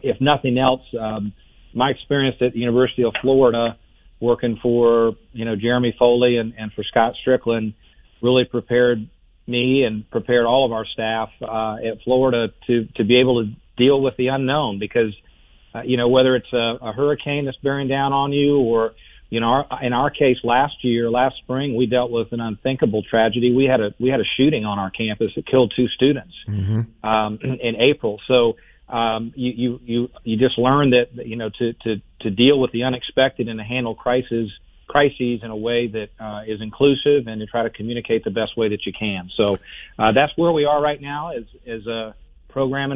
if nothing else, my experience at the University of Florida, working for Jeremy Foley and for Scott Strickland, really prepared me and prepared all of our staff at Florida to be able to deal with the unknown, because whether it's a hurricane that's bearing down on you, or in our case last spring, we dealt with an unthinkable tragedy. We had a shooting on our campus that killed 2 students in April. So you just learn that to deal with the unexpected and to handle crises in a way that is inclusive, and to try to communicate the best way that you can. So that's where we are right now as a program